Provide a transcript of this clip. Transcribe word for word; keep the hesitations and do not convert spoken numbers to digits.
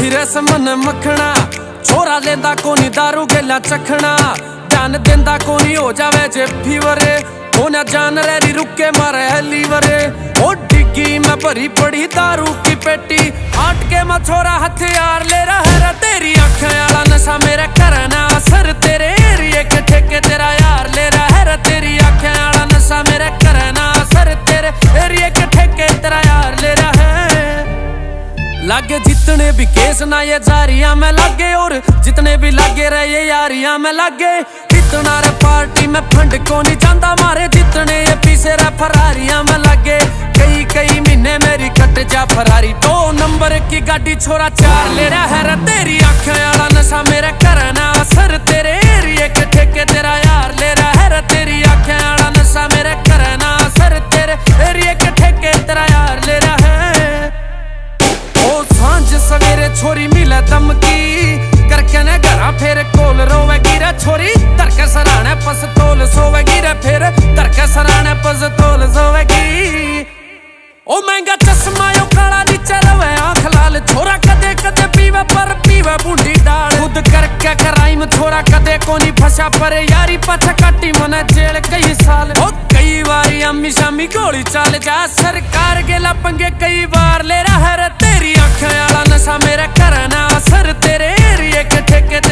हुई रसम मन मखना, छोरा लेंदा कोनी दारू गेला चखना, ध्यान देंदा कोनी हो जावे जे फीवरे, होना जान रही रुके मारे लीवरे। ओ डिग्गी में भरी पड़ी दारू की पेटी, आट के मैं छोरा हथियार ले रहा है, तेरी आंखें आला नशा मेरे करना असर, तेरे एरिए के ठेके तेरा यार ले रहा है, तेरी आंखें आला नशा मेरे करना असर, तेरे एरिए के ठेके तेरा यार ले रहा है। लागे जितने भी केस ना ये जारियां में लागे, और जितने भी लागे रहे ये यारियां में लागे, इतना रे पार्टी में फंड को नहीं जाता मारे, जितने ये पीछे रे फरारियां में लागे, कई कई महीने मेरी कट जा फरारी, दो नंबर की गाड़ी छोरा चार ले रहा है, तेरी आंखें आला नशा मेरे करना असर, तेरे एरिए के ठेके तेरा यार ले रहा है, तेरी आंखें आला नशा मेरे करना असर, तेरे एरिए के ठेके तेरा यार ले रहा है। ओ सांझ सवेरे छोरी मिले दमकी, करके ने घरा फिर कोल रोवेगी रे छोरी, तरके सराने पस्तोल सोवेगी रे, फिर तरके सराने पस्तोल सोवेगी। ओ महंगा चश्मा यो काला नीचे रवे आंख लाल, छोरा कदे कदे पीवे पर पीवे बूंदी डाल, खुद करके क्राइम छोरा कदे कोनी फंसा, पर यारी पाछा काटी मने जेल कई साल। ओ कई बारी अम्मी शामी गोली चाल जा, सरकार गेला पंगे कई बार ले रहा है, तेरी आंखें आला नशा मेरे करना असर, तेरे एरिए के ठेके